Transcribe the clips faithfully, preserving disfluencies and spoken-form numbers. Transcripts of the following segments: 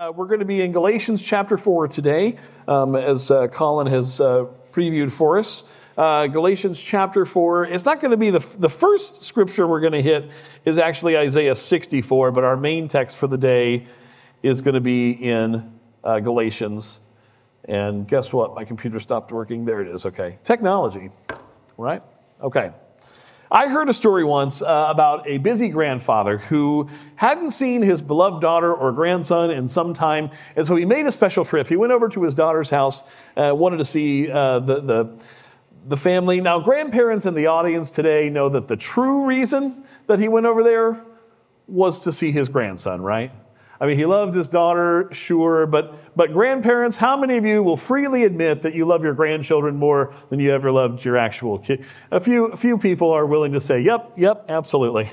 Uh, we're going to be in Galatians chapter four today, um, as uh, Colin has uh, previewed for us. Uh, Galatians chapter four. It's not going to be the the first scripture we're going to hit is actually Isaiah sixty-four, but our main text for the day is going to be in uh, Galatians. And guess what? My computer stopped working. There it is. Okay. Technology, right? Okay. I heard a story once uh, about a busy grandfather who hadn't seen his beloved daughter or grandson in some time, and so he made a special trip. He went over to his daughter's house, uh, wanted to see uh, the, the, the family. Now, grandparents in the audience today know that the true reason that he went over there was to see his grandson, right? I mean, he loved his daughter, sure, but but grandparents, how many of you will freely admit that you love your grandchildren more than you ever loved your actual kid? A few a few people are willing to say, yep, yep, absolutely.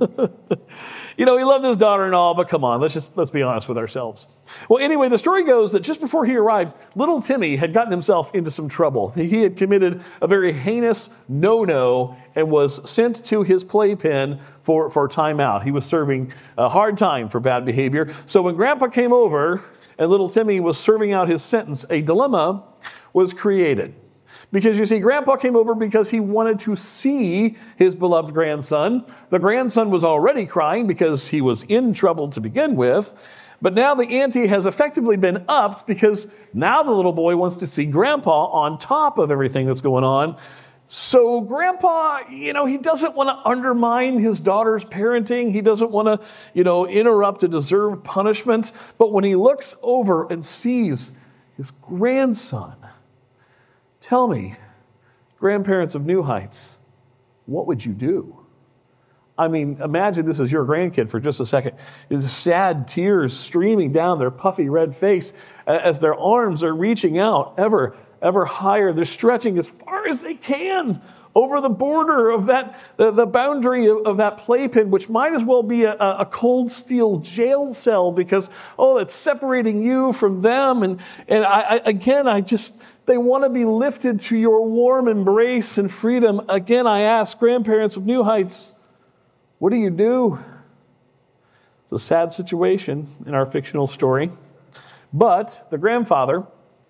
You know, he loved his daughter and all, but come on, let's just let's be honest with ourselves. Well, anyway, the story goes that just before he arrived, little Timmy had gotten himself into some trouble. He had committed a very heinous no-no and was sent to his playpen for, for time out. He was serving a hard time for bad behavior. So when Grandpa came over and little Timmy was serving out his sentence, a dilemma was created. Because you see, Grandpa came over because he wanted to see his beloved grandson. The grandson was already crying because he was in trouble to begin with. But now the ante has effectively been upped because now the little boy wants to see Grandpa on top of everything that's going on. So Grandpa, you know, he doesn't want to undermine his daughter's parenting. He doesn't want to, you know, interrupt a deserved punishment. But when he looks over and sees his grandson, tell me, grandparents of New Heights, what would you do? I mean, imagine this is your grandkid for just a second. His sad tears streaming down their puffy red face as their arms are reaching out ever, ever higher. They're stretching as far as they can over the border of that, the, the boundary of, of that playpen, which might as well be a, a cold steel jail cell because, oh, it's separating you from them. And, and I, I again, I just... They want to be lifted to your warm embrace and freedom. Again, I ask grandparents of New Heights, what do you do? It's a sad situation in our fictional story. But the grandfather,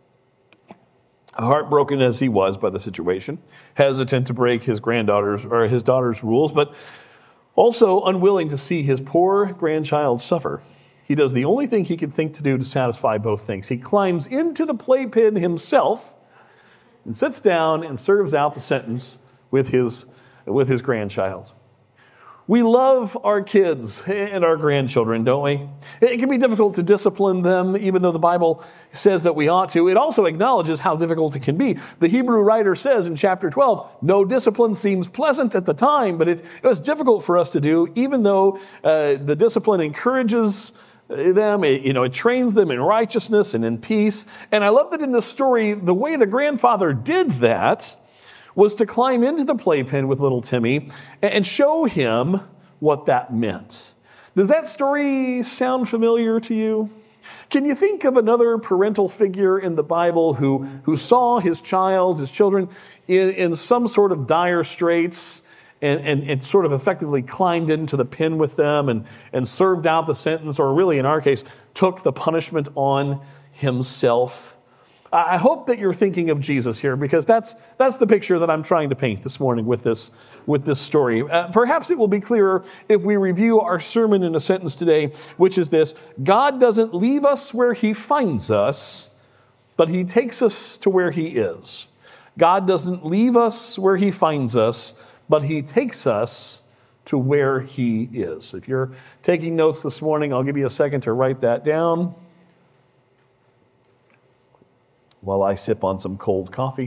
heartbroken as he was by the situation, hesitant to break his granddaughter's or his daughter's rules, but also unwilling to see his poor grandchild suffer. He does the only thing he can think to do to satisfy both things. He climbs into the playpen himself and sits down and serves out the sentence with his, with his grandchild. We love our kids and our grandchildren, don't we? It can be difficult to discipline them, even though the Bible says that we ought to. It also acknowledges how difficult it can be. The Hebrew writer says in chapter twelve, no discipline seems pleasant at the time, but it, it was difficult for us to do, even though uh, the discipline encourages them, it, you know, it trains them in righteousness and in peace. And I love that in this story, the way the grandfather did that was to climb into the playpen with little Timmy and show him what that meant. Does that story sound familiar to you? Can you think of another parental figure in the Bible who, who saw his child, his children, in, in some sort of dire straits and, and, and sort of effectively climbed into the pen with them and, and served out the sentence, or really in our case, took the punishment on himself? I hope that you're thinking of Jesus here, because that's that's the picture that I'm trying to paint this morning with this with this story. Uh, perhaps it will be clearer if we review our sermon in a sentence today, which is this: God doesn't leave us where he finds us, but he takes us to where he is. God doesn't leave us where he finds us, but he takes us to where he is. If you're taking notes this morning, I'll give you a second to write that down while I sip on some cold coffee.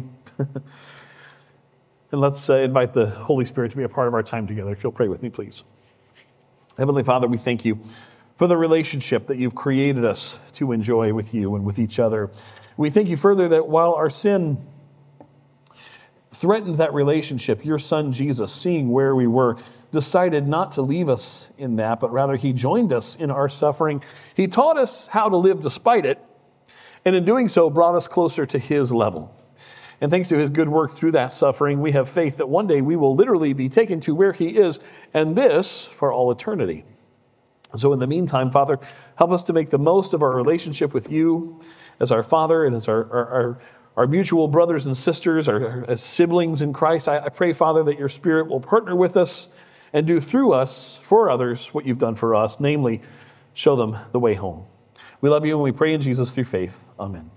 And let's uh, invite the Holy Spirit to be a part of our time together. If you'll pray with me, please. Heavenly Father, we thank you for the relationship that you've created us to enjoy with you and with each other. We thank you further that while our sin threatened that relationship, your son Jesus, seeing where we were, decided not to leave us in that, but rather he joined us in our suffering. He taught us how to live despite it, and in doing so, brought us closer to his level. And thanks to his good work through that suffering, we have faith that one day we will literally be taken to where he is, and this for all eternity. So in the meantime, Father, Help us to make the most of our relationship with you as our Father and as our, our, our, our mutual brothers and sisters, our, our as siblings in Christ. I, I pray, Father, that your Spirit will partner with us and do through us for others what you've done for us, namely, show them the way home. We love you and we pray in Jesus through faith. Amen.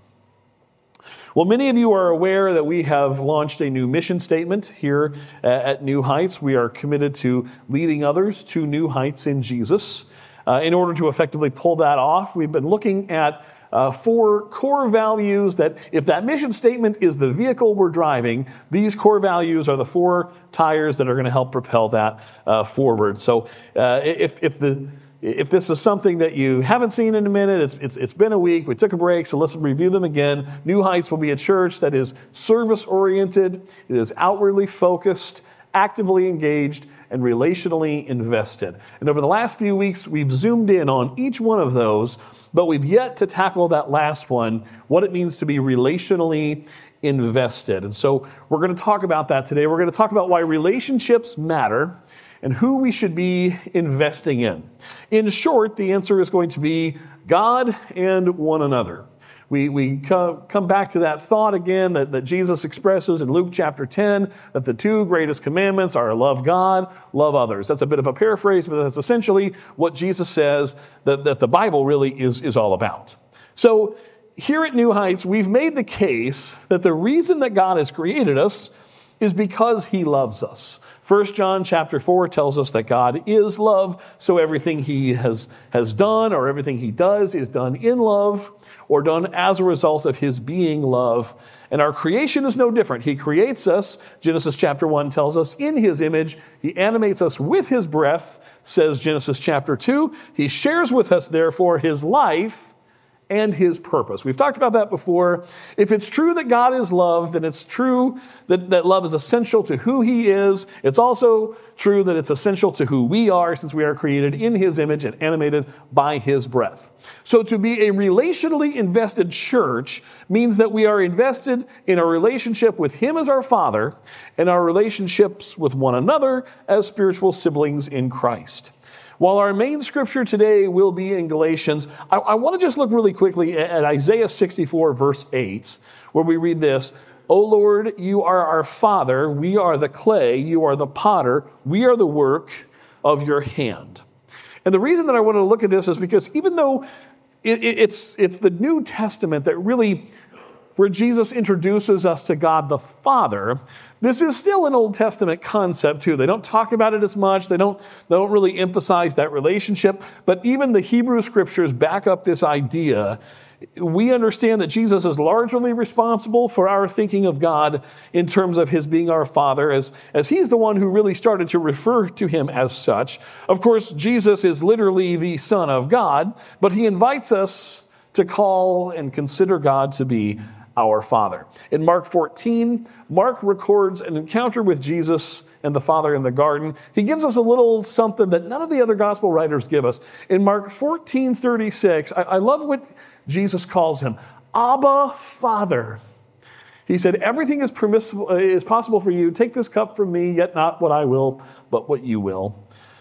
Well, many of you are aware that we have launched a new mission statement here at New Heights. We are committed to leading others to new heights in Jesus. Uh, in order to effectively pull that off, we've been looking at uh, four core values that if that mission statement is the vehicle we're driving, these core values are the four tires that are going to help propel that uh, forward. So uh, if, if the If this is something that you haven't seen in a minute, it's, it's, it's been a week, we took a break, so let's review them again. New Heights will be a church that is service-oriented, it is outwardly focused, actively engaged, and relationally invested. And over the last few weeks, we've zoomed in on each one of those, but we've yet to tackle that last one, what it means to be relationally invested. And so we're going to talk about that today. We're going to talk about why relationships matter, and who we should be investing in. In short, the answer is going to be God and one another. We, we come, come back to that thought again that, that Jesus expresses in Luke chapter ten, that the two greatest commandments are love God, love others. That's a bit of a paraphrase, but that's essentially what Jesus says that, that the Bible really is, is all about. So here at New Heights, we've made the case that the reason that God has created us is because he loves us. First John chapter four tells us that God is love, so everything he has, has done or everything he does is done in love or done as a result of his being love. And our creation is no different. He creates us, Genesis chapter one tells us, in his image. He animates us with his breath, says Genesis chapter two. He shares with us, therefore, his life and his purpose. We've talked about that before. If it's true that God is love, then it's true that, that love is essential to who he is. It's also true that it's essential to who we are, since we are created in his image and animated by his breath. So to be a relationally invested church means that we are invested in a relationship with him as our Father and our relationships with one another as spiritual siblings in Christ. While our main scripture today will be in Galatians, I, I want to just look really quickly at, at Isaiah sixty-four, verse eight, where we read this: O Lord, you are our Father, we are the clay, you are the potter, we are the work of your hand. And the reason that I want to look at this is because even though it, it, it's, it's the New Testament that really, where Jesus introduces us to God the Father, this is still an Old Testament concept too. They don't talk about it as much. They don't, they don't really emphasize that relationship. But even the Hebrew scriptures back up this idea. We understand that Jesus is largely responsible for our thinking of God in terms of his being our Father, as, as he's the one who really started to refer to him as such. Of course, Jesus is literally the Son of God, but he invites us to call and consider God to be our Father. In Mark fourteen, Mark records an encounter with Jesus and the Father in the garden. He gives us a little something that none of the other gospel writers give us. In Mark fourteen thirty-six, I, I love what Jesus calls him, Abba, Father. He said, everything is permissible, is possible for you. Take this cup from me, yet not what I will, but what you will.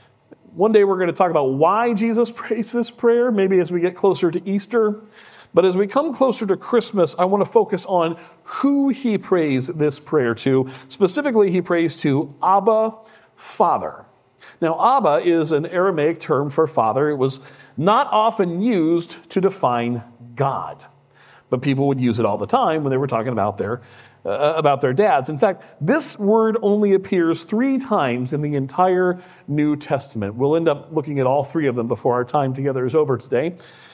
One day we're going to talk about why Jesus prays this prayer, maybe as we get closer to Easter. But as we come closer to Christmas, I want to focus on who he prays this prayer to. Specifically, he prays to Abba, Father. Now, Abba is an Aramaic term for father. It was not often used to define God, but people would use it all the time when they were talking about their, uh, about their dads. In fact, this word only appears three times in the entire New Testament. We'll end up looking at all three of them before our time together is over today.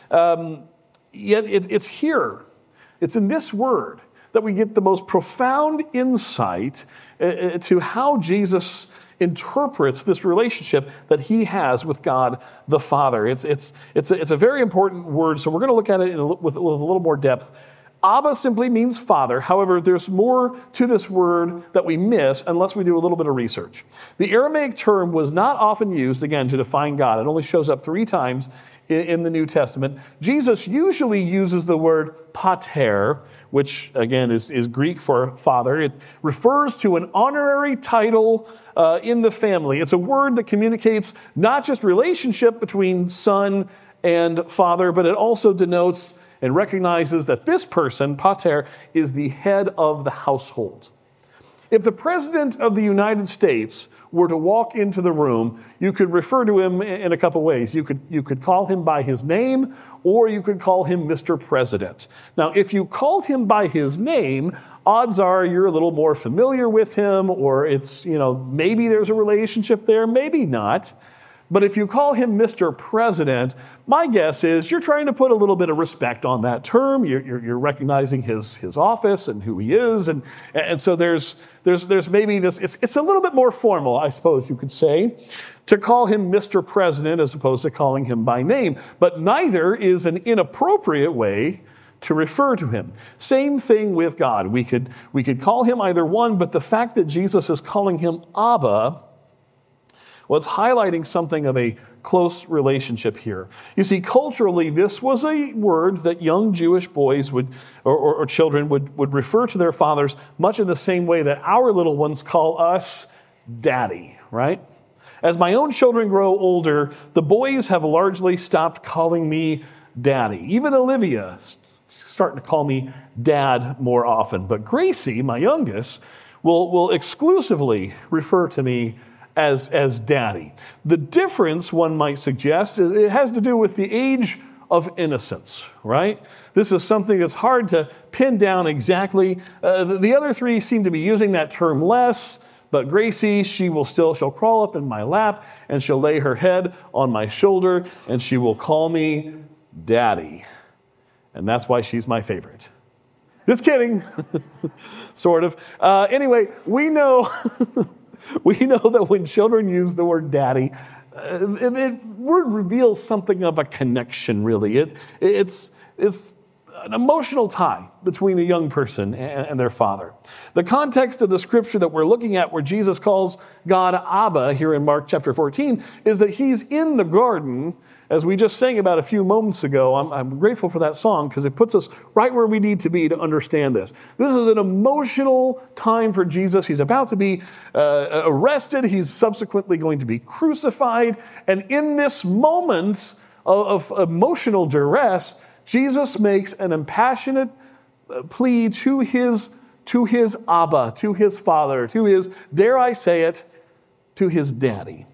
Um, Yet it's here, it's in this word that we get the most profound insight to how Jesus interprets this relationship that he has with God the Father. It's, it's, it's, a, it's a very important word, so we're going to look at it in a, with, with a little more depth. Abba simply means father. However, there's more to this word that we miss unless we do a little bit of research. The Aramaic term was not often used, again, to define God. It only shows up three times in the New Testament. Jesus usually uses the word pater, which again is, is Greek for father. It refers to an honorary title uh, in the family. It's a word that communicates not just relationship between son and father, but it also denotes and recognizes that this person, pater, is the head of the household. If the President of the United States were to walk into the room, you could refer to him in a couple ways. You could, you could call him by his name, or you could call him Mister President. Now, if you called him by his name, odds are you're a little more familiar with him, or it's, you know, maybe there's a relationship there, maybe not. But if you call him Mister President, my guess is you're trying to put a little bit of respect on that term. You're, you're, you're recognizing his, his office and who he is. And, and so there's, there's, there's maybe this, it's, it's a little bit more formal, I suppose you could say, to call him Mister President as opposed to calling him by name. But neither is an inappropriate way to refer to him. Same thing with God. We could, we could call him either one, but the fact that Jesus is calling him Abba, well, it's highlighting something of a close relationship here. You see, culturally, this was a word that young Jewish boys would, or, or, or children would, would refer to their fathers much in the same way that our little ones call us daddy, right? As my own children grow older, the boys have largely stopped calling me daddy. Even Olivia is starting to call me dad more often. But Gracie, my youngest, will, will exclusively refer to me as, as daddy. The difference, one might suggest, is it has to do with the age of innocence, right? This is something that's hard to pin down exactly. Uh, the, the other three seem to be using that term less, but Gracie, she will still, she'll crawl up in my lap and she'll lay her head on my shoulder and she will call me daddy. And that's why she's my favorite. Just kidding. Sort of. Uh, anyway, we know... We know that when children use the word daddy, uh, it, it word reveals something of a connection, really. It, it's, it's an emotional tie between a young person and, and their father. The context of the scripture that we're looking at, where Jesus calls God Abba here in Mark chapter fourteen, is that he's in the garden, as we just sang about a few moments ago. I'm, I'm grateful for that song because it puts us right where we need to be to understand this. This is an emotional time for Jesus. He's about to be uh, arrested. He's subsequently going to be crucified. And in this moment of, of emotional duress, Jesus makes an impassionate plea to his, to his Abba, to his father, to his, dare I say it, to his daddy.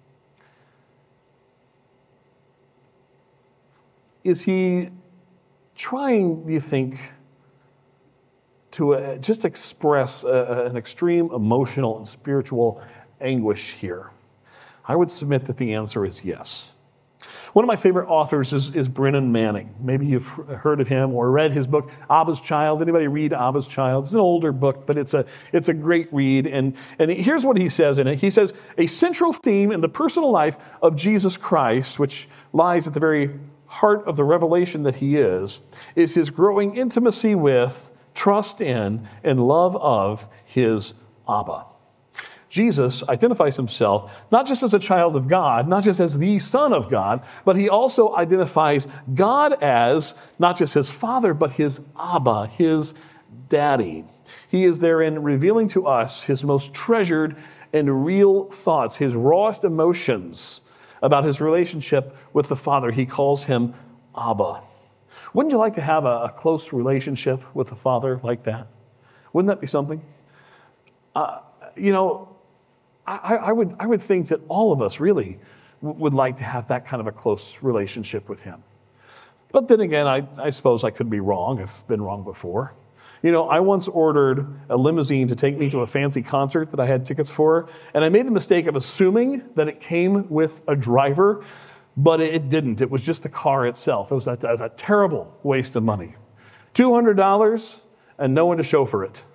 Is he trying, do you think, to uh, just express uh, an extreme emotional and spiritual anguish here? I would submit that the answer is yes. One of my favorite authors is, is Brennan Manning. Maybe you've heard of him or read his book, Abba's Child. Anybody read Abba's Child? It's an older book, but it's a, it's a great read. And, and here's what he says in it. He says, a central theme in the personal life of Jesus Christ, which lies at the very heart of the revelation that he is, is his growing intimacy with, trust in, and love of his Abba. Jesus identifies himself not just as a child of God, not just as the Son of God, but he also identifies God as not just his Father, but his Abba, his Daddy. He is therein revealing to us his most treasured and real thoughts, his rawest emotions about his relationship with the Father. He calls him Abba. Wouldn't you like to have a, a close relationship with the Father like that? Wouldn't that be something? Uh, you know, I, I would I would think that all of us really w- would like to have that kind of a close relationship with him. But then again, I, I suppose I could be wrong. I've been wrong before. You know, I once ordered a limousine to take me to a fancy concert that I had tickets for, and I made the mistake of assuming that it came with a driver, but it didn't. It was just the car itself. It was a, it was a terrible waste of money. two hundred dollars and no one to chauffeur it.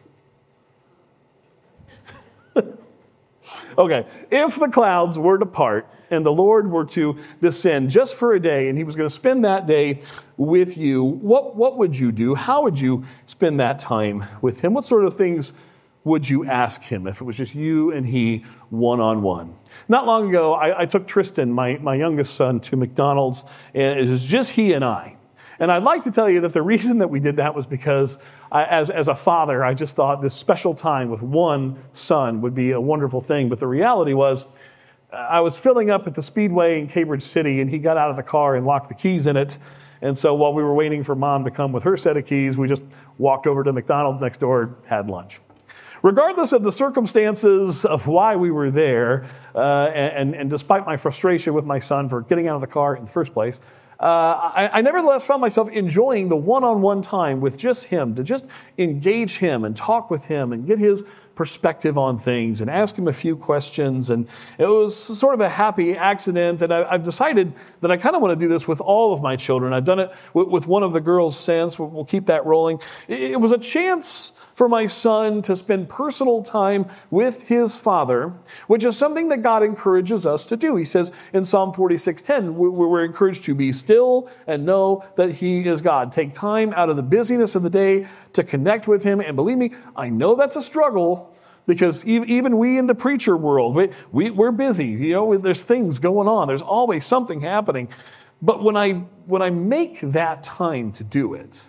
Okay, if the clouds were to part and the Lord were to descend just for a day and he was going to spend that day with you, what, what would you do? How would you spend that time with him? What sort of things would you ask him if it was just you and he one-on-one? Not long ago, I, I took Tristan, my, my youngest son, to McDonald's, and it was just he and I. And I'd like to tell you that the reason that we did that was because I, as, as a father, I just thought this special time with one son would be a wonderful thing. But the reality was I was filling up at the Speedway in Cambridge City, and he got out of the car and locked the keys in it. And so while we were waiting for Mom to come with her set of keys, we just walked over to McDonald's next door, had lunch. Regardless of the circumstances of why we were there, uh, and, and despite my frustration with my son for getting out of the car in the first place, uh, I, I nevertheless found myself enjoying the one-on-one time with just him, to just engage him and talk with him and get his perspective on things and ask him a few questions. And it was sort of a happy accident. And I, I've decided that I kind of want to do this with all of my children. I've done it with, with one of the girls since. We'll, we'll keep that rolling. It, it was a chance for my son to spend personal time with his father, which is something that God encourages us to do. He says in Psalm forty-six ten, we're encouraged to be still and know that he is God. Take time out of the busyness of the day to connect with him. And believe me, I know that's a struggle, because even we in the preacher world, we, we, we're busy. You know, there's things going on. There's always something happening. But when I when I make that time to do it,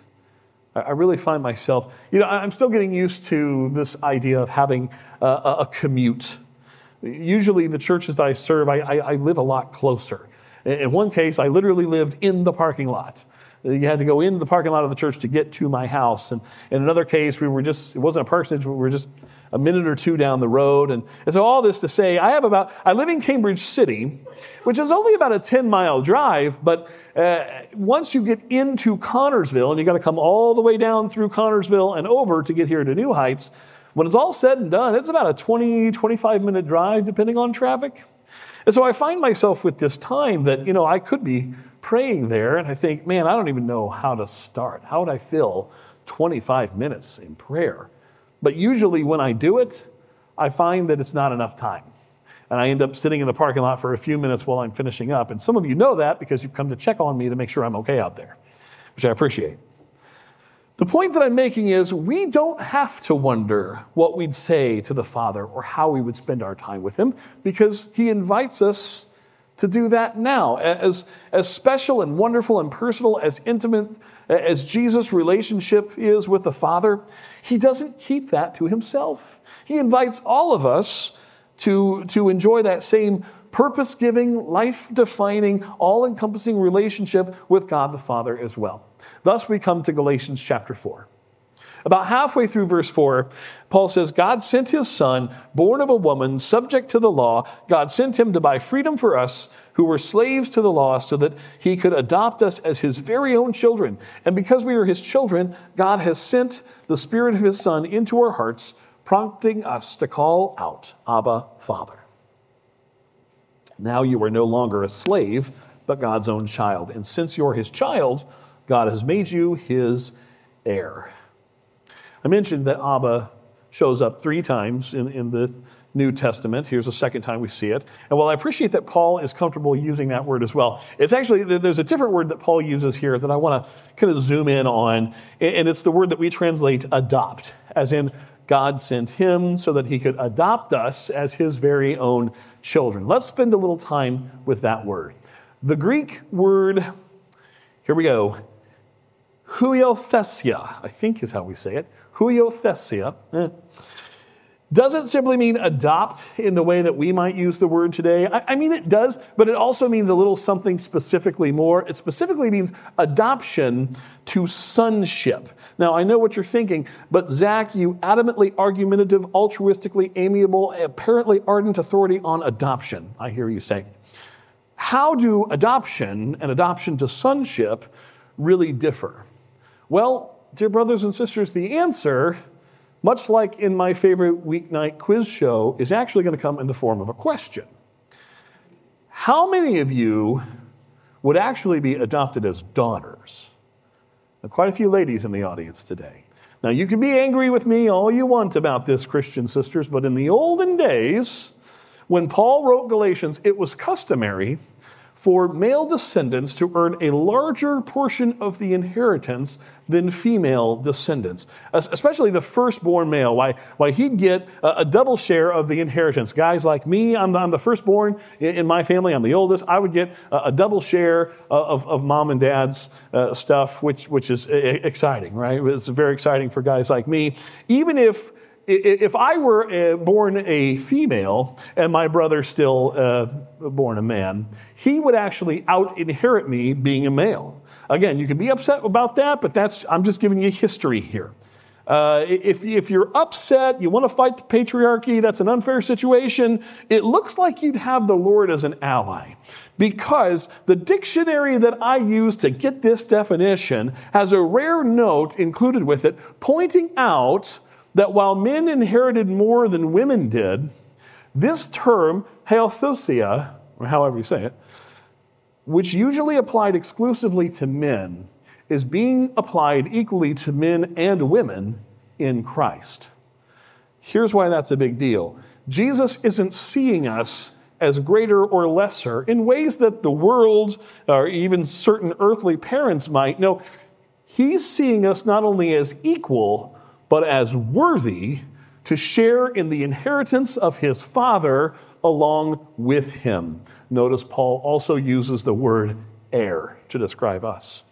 I really find myself, you know, I'm still getting used to this idea of having a, a commute. Usually the churches that I serve, I, I, I live a lot closer. In one case, I literally lived in the parking lot. You had to go into the parking lot of the church to get to my house. And in another case, we were just, it wasn't a parsonage, we were just a minute or two down the road. And, and so all this to say, I have about, I live in Cambridge City, which is only about a ten mile drive, but uh, once you get into Connorsville, and you got to come all the way down through Connorsville and over to get here to New Heights, when it's all said and done, it's about a twenty, twenty-five minute drive, depending on traffic. And so I find myself with this time that, you know, I could be praying there, and I think, man, I don't even know how to start. How would I fill twenty-five minutes in prayer? But usually when I do it, I find that it's not enough time. And I end up sitting in the parking lot for a few minutes while I'm finishing up. And some of you know that because you've come to check on me to make sure I'm okay out there, which I appreciate. The point that I'm making is we don't have to wonder what we'd say to the Father or how we would spend our time with him, because he invites us to do that now. As, as special and wonderful and personal, as intimate as Jesus' relationship is with the Father, he doesn't keep that to himself. He invites all of us to, to enjoy that same purpose-giving, life-defining, all-encompassing relationship with God the Father as well. Thus we come to Galatians chapter four. About halfway through verse four, Paul says, God sent his Son, born of a woman, subject to the law. God sent him to buy freedom for us who were slaves to the law, so that he could adopt us as his very own children. And because we are his children, God has sent the Spirit of his Son into our hearts, prompting us to call out, Abba, Father. Now you are no longer a slave, but God's own child. And since you're his child, God has made you his heir. I mentioned that Abba shows up three times in, in the New Testament. Here's the second time we see it. And while I appreciate that Paul is comfortable using that word as well, it's actually, there's a different word that Paul uses here that I want to kind of zoom in on. And it's the word that we translate adopt, as in God sent him so that he could adopt us as his very own children. Let's spend a little time with that word. The Greek word, here we go, huiothesia, I think is how we say it. Huiothesia eh, doesn't simply mean adopt in the way that we might use the word today. I, I mean, it does, but it also means a little something specifically more. It specifically means adoption to sonship. Now, I know what you're thinking, but Zach, you adamantly argumentative, altruistically amiable, apparently ardent authority on adoption, I hear you say. How do adoption and adoption to sonship really differ? Well, dear brothers and sisters, the answer, much like in my favorite weeknight quiz show, is actually going to come in the form of a question. How many of you would actually be adopted as daughters? Now, quite a few ladies in the audience today. Now, you can be angry with me all you want about this, Christian sisters, but in the olden days, when Paul wrote Galatians, it was customary for male descendants to earn a larger portion of the inheritance than female descendants, especially the firstborn male. Why, why he'd get a, a double share of the inheritance. Guys like me, I'm the, I'm the firstborn in, in my family. I'm the oldest. I would get a, a double share of, of mom and dad's uh, stuff, which, which is exciting, right? It's very exciting for guys like me. Even if if I were uh, born a female and my brother still uh, born a man, he would actually out-inherit me being a male. Again, you can be upset about that, but that's I'm just giving you history here. Uh, if, if you're upset, you want to fight the patriarchy, that's an unfair situation, it looks like you'd have the Lord as an ally. Because the dictionary that I use to get this definition has a rare note included with it pointing out that while men inherited more than women did, this term, heothusia, or however you say it, which usually applied exclusively to men, is being applied equally to men and women in Christ. Here's why that's a big deal. Jesus isn't seeing us as greater or lesser in ways that the world or even certain earthly parents might. No, he's seeing us not only as equal, but as worthy to share in the inheritance of his Father along with him. Notice Paul also uses the word heir to describe us.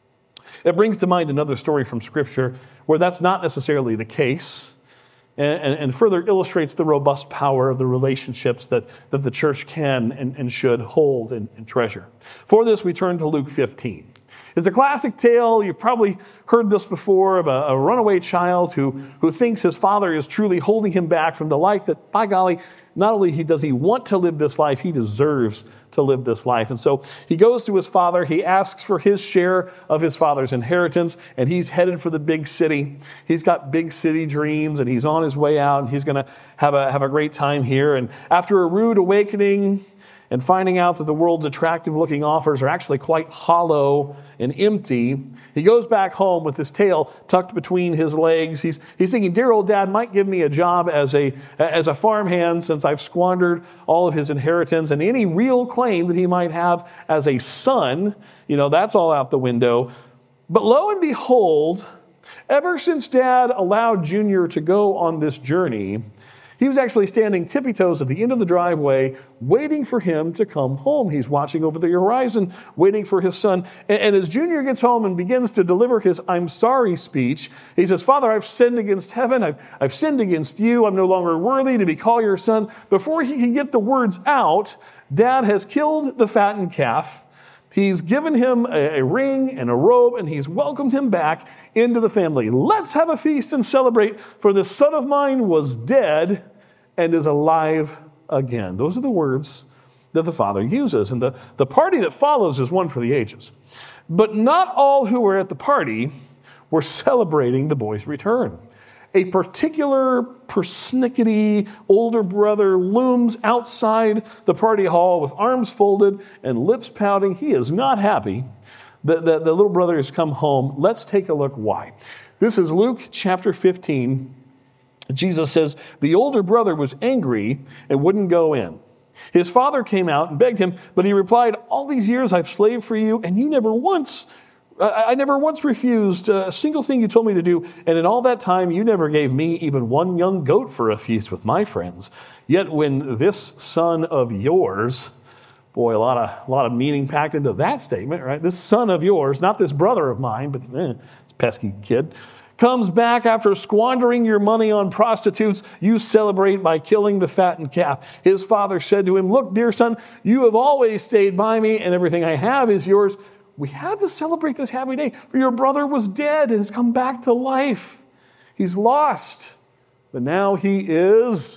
It brings to mind another story from Scripture where that's not necessarily the case, and, and, and further illustrates the robust power of the relationships that, that the church can and, and should hold and, and treasure. For this, we turn to Luke fifteen. It's a classic tale. You've probably heard this before of a, a runaway child who, who thinks his father is truly holding him back from the life that, by golly, not only he does he want to live this life, he deserves to live this life. And so he goes to his father, he asks for his share of his father's inheritance, and he's headed for the big city. He's got big city dreams, and he's on his way out, and he's going to have a, have a great time here. And after a rude awakening, and finding out that the world's attractive-looking offers are actually quite hollow and empty, he goes back home with his tail tucked between his legs. He's, he's thinking, dear old dad might give me a job as a, as a farmhand since I've squandered all of his inheritance, and any real claim that he might have as a son, you know, that's all out the window. But lo and behold, ever since Dad allowed Junior to go on this journey, he was actually standing tippy-toes at the end of the driveway, waiting for him to come home. He's watching over the horizon, waiting for his son. And, and as Junior gets home and begins to deliver his I'm sorry speech, he says, Father, I've sinned against heaven. I've, I've sinned against you. I'm no longer worthy to be called your son. Before he can get the words out, Dad has killed the fattened calf. He's given him a, a ring and a robe, and he's welcomed him back into the family. Let's have a feast and celebrate, for this son of mine was dead and is alive again. Those are the words that the Father uses. And the, the party that follows is one for the ages. But not all who were at the party were celebrating the boy's return. A particular persnickety older brother looms outside the party hall with arms folded and lips pouting. He is not happy that the, the little brother has come home. Let's take a look why. This is Luke chapter fifteen. Jesus says, the older brother was angry and wouldn't go in. His father came out and begged him, but he replied, all these years I've slaved for you, and you never once, I, I never once refused a single thing you told me to do. And in all that time, you never gave me even one young goat for a feast with my friends. Yet when this son of yours, boy, a lot of, a lot of meaning packed into that statement, right? This son of yours, not this brother of mine, but eh, this pesky kid, comes back after squandering your money on prostitutes, you celebrate by killing the fattened calf. His father said to him, look, dear son, you have always stayed by me, and everything I have is yours. We had to celebrate this happy day, for your brother was dead and has come back to life. He's lost, but now he is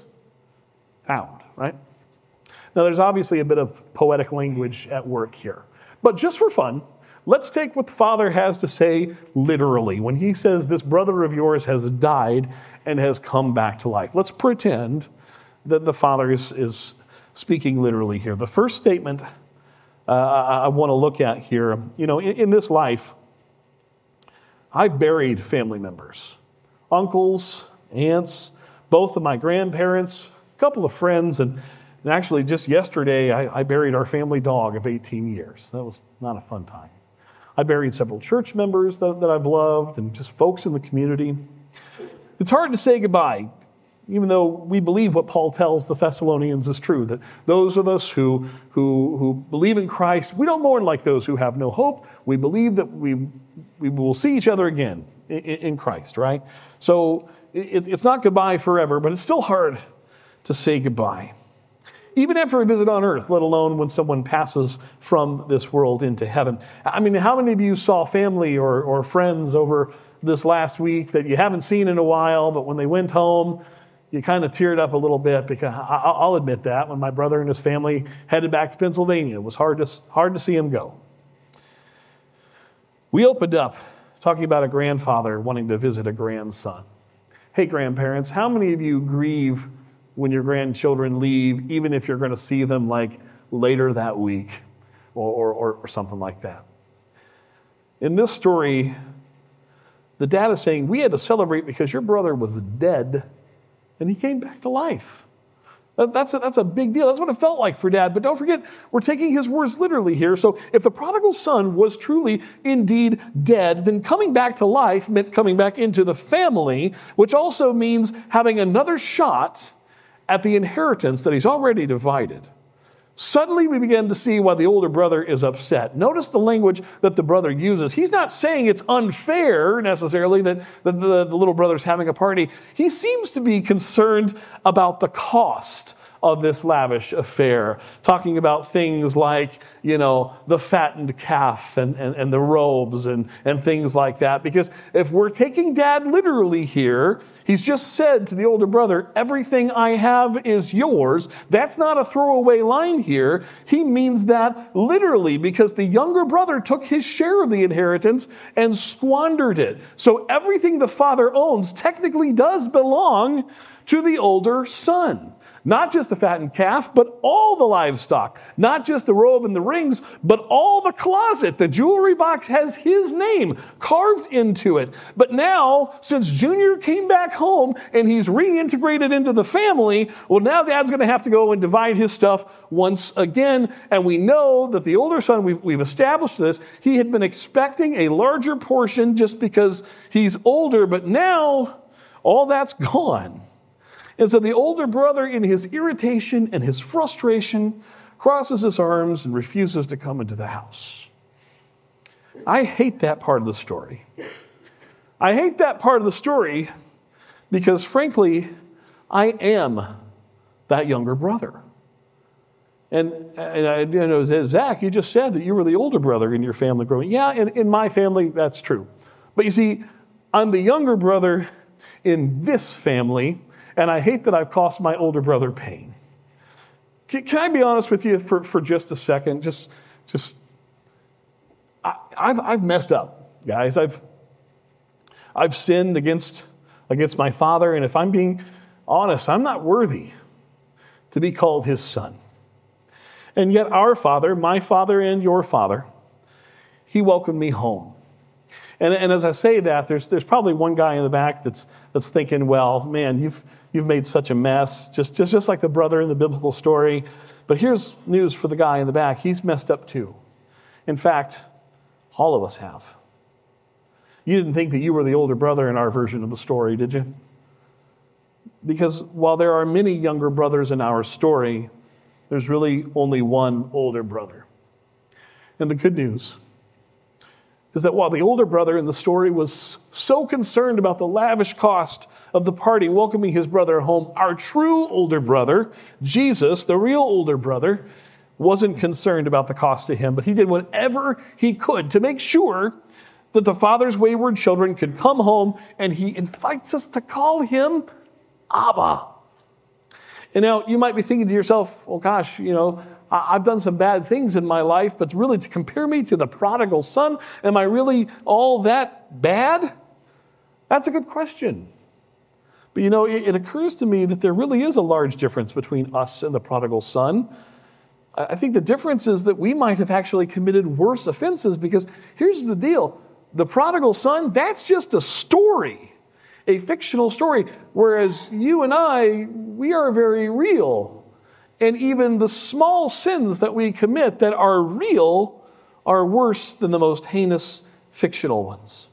found, right? Now, there's obviously a bit of poetic language at work here, but just for fun, let's take what the Father has to say literally when he says this brother of yours has died and has come back to life. Let's pretend that the Father is, is speaking literally here. The first statement uh, I, I want to look at here, you know, in, in this life, I've buried family members, uncles, aunts, both of my grandparents, a couple of friends, and, and actually just yesterday I, I buried our family dog of eighteen years. That was not a fun time. I buried several church members that, that I've loved and just folks in the community. It's hard to say goodbye, even though we believe what Paul tells the Thessalonians is true, that those of us who, who, who believe in Christ, we don't mourn like those who have no hope. We believe that we, we will see each other again in, in Christ, right? So it, it's not goodbye forever, but it's still hard to say goodbye. Even after a visit on earth, let alone when someone passes from this world into heaven. I mean, how many of you saw family or, or friends over this last week that you haven't seen in a while, but when they went home, you kind of teared up a little bit? Because I'll admit that when my brother and his family headed back to Pennsylvania, it was hard to, hard to see him go. We opened up talking about a grandfather wanting to visit a grandson. Hey, grandparents, how many of you grieve when your grandchildren leave, even if you're going to see them like later that week or, or, or something like that? In this story, the dad is saying, we had to celebrate because your brother was dead and he came back to life. That's a, that's a big deal. That's what it felt like for Dad. But don't forget, we're taking his words literally here. So if the prodigal son was truly indeed dead, then coming back to life meant coming back into the family, which also means having another shot at the inheritance that he's already divided. Suddenly we begin to see why the older brother is upset. Notice the language that the brother uses. He's not saying it's unfair necessarily that the, the, the little brother's having a party. He seems to be concerned about the cost of this lavish affair, talking about things like, you know, the fattened calf and, and, and the robes and, and things like that. Because if we're taking Dad literally here, he's just said to the older brother, everything I have is yours. That's not a throwaway line here. He means that literally, because the younger brother took his share of the inheritance and squandered it. So everything the father owns technically does belong to the older son. Not just the fattened calf, but all the livestock. Not just the robe and the rings, but all the closet. The jewelry box has his name carved into it. But now, since Junior came back home and he's reintegrated into the family, well, now Dad's going to have to go and divide his stuff once again. And we know that the older son, we've, we've established this, he had been expecting a larger portion just because he's older, but now all that's gone. And so the older brother, in his irritation and his frustration, crosses his arms and refuses to come into the house. I hate that part of the story. I hate that part of the story because, frankly, I am that younger brother. And, and I you know, Zach, you just said that you were the older brother in your family growing up. Yeah, in, in my family, that's true. But you see, I'm the younger brother in this family, and I hate that I've cost my older brother pain. Can, can I be honest with you for, for just a second? Just, just, I, I've I've messed up, guys. I've I've sinned against against my father, and if I'm being honest, I'm not worthy to be called his son. And yet, our Father, my Father, and your Father, he welcomed me home. And, and as I say that, there's there's probably one guy in the back that's that's thinking, well, man, you've you've made such a mess, just, just, just like the brother in the biblical story. But here's news for the guy in the back. He's messed up too. In fact, all of us have. You didn't think that you were the older brother in our version of the story, did you? Because while there are many younger brothers in our story, there's really only one older brother. And the good news is that while the older brother in the story was so concerned about the lavish cost of the party welcoming his brother home, our true older brother, Jesus, the real older brother, wasn't concerned about the cost to him, but he did whatever he could to make sure that the father's wayward children could come home, and he invites us to call him Abba. And now you might be thinking to yourself, well, gosh, you know, I've done some bad things in my life, but really to compare me to the prodigal son, am I really all that bad? That's a good question. But you know, it, it occurs to me that there really is a large difference between us and the prodigal son. I think the difference is that we might have actually committed worse offenses, because here's the deal. The prodigal son, that's just a story, a fictional story, whereas you and I, we are very real. And even the small sins that we commit that are real are worse than the most heinous fictional ones.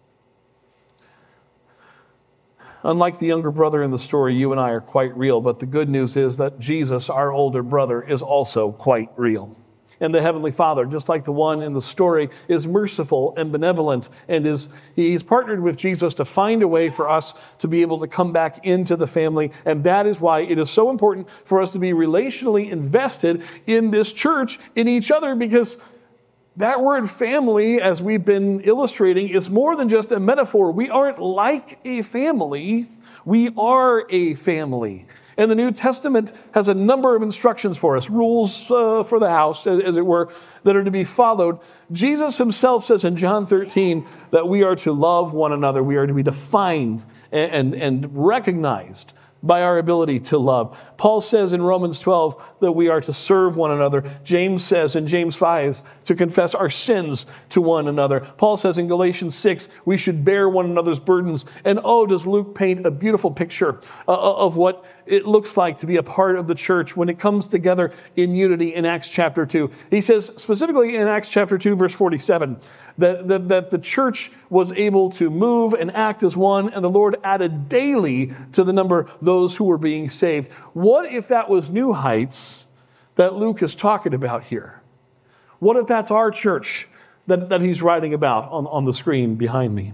Unlike the younger brother in the story, you and I are quite real, but the good news is that Jesus, our older brother, is also quite real. And the Heavenly Father, just like the one in the story, is merciful and benevolent, and is he's partnered with Jesus to find a way for us to be able to come back into the family. And that is why it is so important for us to be relationally invested in this church, in each other, because that word family, as we've been illustrating, is more than just a metaphor. We aren't like a family. We are a family. And the New Testament has a number of instructions for us, rules uh, for the house, as it were, that are to be followed. Jesus himself says in John thirteen that we are to love one another. We are to be defined and, and, and recognized by our ability to love. Paul says in Romans twelve that we are to serve one another. James says in James five to confess our sins to one another. Paul says in Galatians six we should bear one another's burdens. And oh, does Luke paint a beautiful picture of what it looks like to be a part of the church when it comes together in unity in Acts chapter two. He says specifically in Acts chapter two, verse forty-seven, that, that, that the church was able to move and act as one, and the Lord added daily to the number those who were being saved. What if that was New Heights that Luke is talking about here? What if that's our church that, that he's writing about on, on the screen behind me?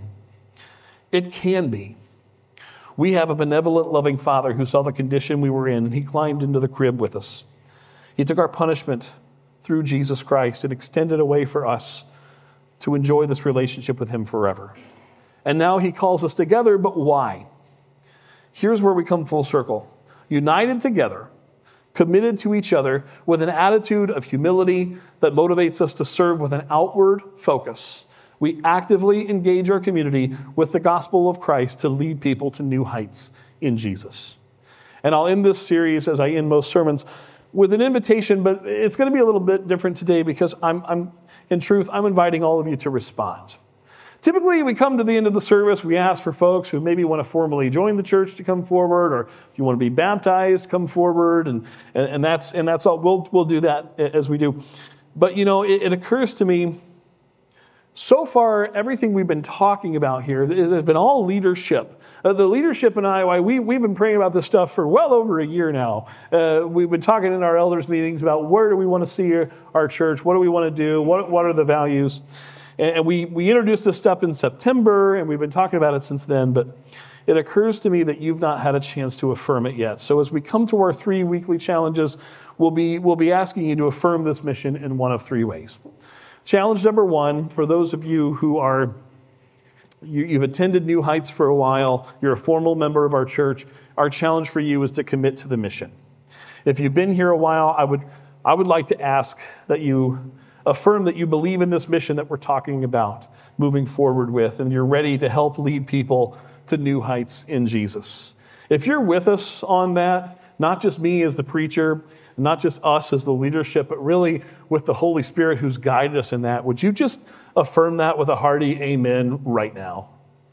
It can be. We have a benevolent, loving Father who saw the condition we were in, and he climbed into the crib with us. He took our punishment through Jesus Christ and extended a way for us to enjoy this relationship with him forever. And now he calls us together, but why? Here's where we come full circle. United together, committed to each other with an attitude of humility that motivates us to serve with an outward focus. We actively engage our community with the gospel of Christ to lead people to new heights in Jesus. And I'll end this series, as I end most sermons, with an invitation, but it's going to be a little bit different today because I'm, I'm, in truth, I'm inviting all of you to respond. Typically, we come to the end of the service, we ask for folks who maybe want to formally join the church to come forward, or if you want to be baptized, come forward, and, and, and that's and that's all. We'll, we'll do that as we do. But, you know, it, it occurs to me, so far, everything we've been talking about here has been all leadership. Uh, the leadership in I O I, we, we've been praying about this stuff for well over a year now. Uh, we've been talking in our elders' meetings about where do we want to see our, our church, what do we want to do, what, what are the values. And, and we, we introduced this stuff in September, and we've been talking about it since then. But it occurs to me that you've not had a chance to affirm it yet. So as we come to our three weekly challenges, we'll be, we'll be asking you to affirm this mission in one of three ways. Challenge number one, for those of you who are, you, you've attended New Heights for a while, you're a formal member of our church, our challenge for you is to commit to the mission. If you've been here a while, I would, I would like to ask that you affirm that you believe in this mission that we're talking about moving forward with, and you're ready to help lead people to new heights in Jesus. If you're with us on that, not just me as the preacher, not just us as the leadership, but really with the Holy Spirit who's guided us in that, would you just affirm that with a hearty amen right now?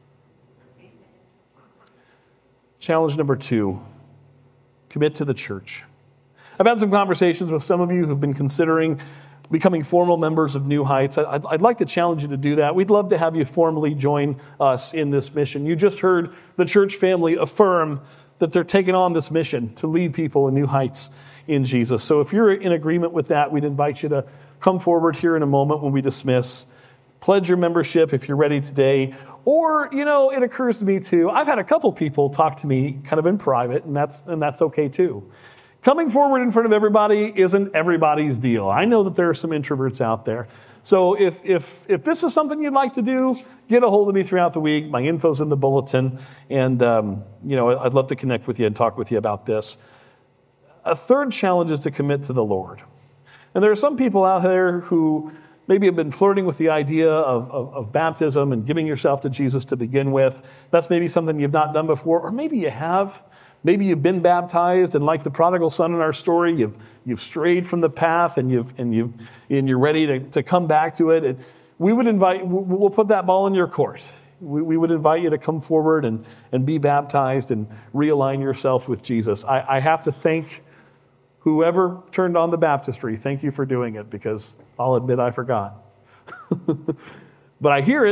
Challenge number two, commit to the church. I've had some conversations with some of you who've been considering becoming formal members of New Heights. I'd, I'd like to challenge you to do that. We'd love to have you formally join us in this mission. You just heard the church family affirm that they're taking on this mission to lead people in new heights in Jesus. So if you're in agreement with that, we'd invite you to come forward here in a moment when we dismiss. Pledge your membership if you're ready today. Or, you know, it occurs to me too, I've had a couple people talk to me kind of in private, and that's and that's okay too. Coming forward in front of everybody isn't everybody's deal. I know that there are some introverts out there. So if if if this is something you'd like to do, get a hold of me throughout the week. My info's in the bulletin, and um, you know, I'd love to connect with you and talk with you about this. A third challenge is to commit to the Lord. And there are some people out there who maybe have been flirting with the idea of, of, of baptism and giving yourself to Jesus to begin with. That's maybe something you've not done before, or maybe you have. Maybe you've been baptized, and like the prodigal son in our story, you've you've strayed from the path, and you've and you and you're ready to, to come back to it. And we would invite, we'll put that ball in your court. We, we would invite you to come forward and, and be baptized and realign yourself with Jesus. I, I have to thank whoever turned on the baptistry. Thank you for doing it, because I'll admit I forgot. But I hear it.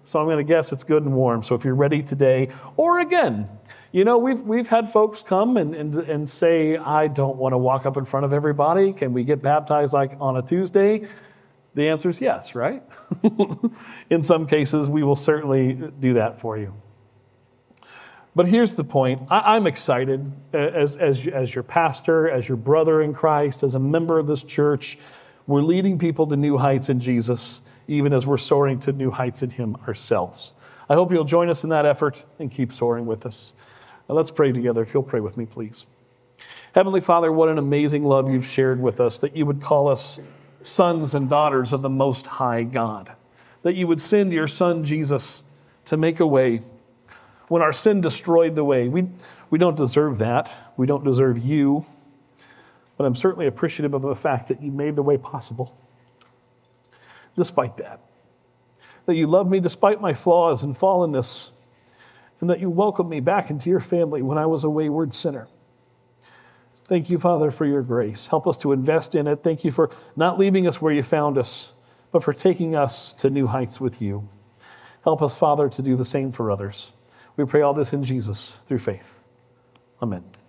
So I'm going to guess it's good and warm. So if you're ready today, or again, you know, we've we've had folks come and, and, and say, I don't want to walk up in front of everybody. Can we get baptized like on a Tuesday? The answer is yes, right? In some cases, we will certainly do that for you. But here's the point. I, I'm excited as, as, as your pastor, as your brother in Christ, as a member of this church. We're leading people to new heights in Jesus, even as we're soaring to new heights in him ourselves. I hope you'll join us in that effort and keep soaring with us. Now let's pray together. If you'll pray with me, please. Heavenly Father, what an amazing love you've shared with us, that you would call us sons and daughters of the Most High God, that you would send your Son, Jesus, to make a way when our sin destroyed the way. We, we don't deserve that. We don't deserve you. But I'm certainly appreciative of the fact that you made the way possible. Despite that, that you love me despite my flaws and fallenness, and that you welcomed me back into your family when I was a wayward sinner. Thank you, Father, for your grace. Help us to invest in it. Thank you for not leaving us where you found us, but for taking us to new heights with you. Help us, Father, to do the same for others. We pray all this in Jesus through faith. Amen.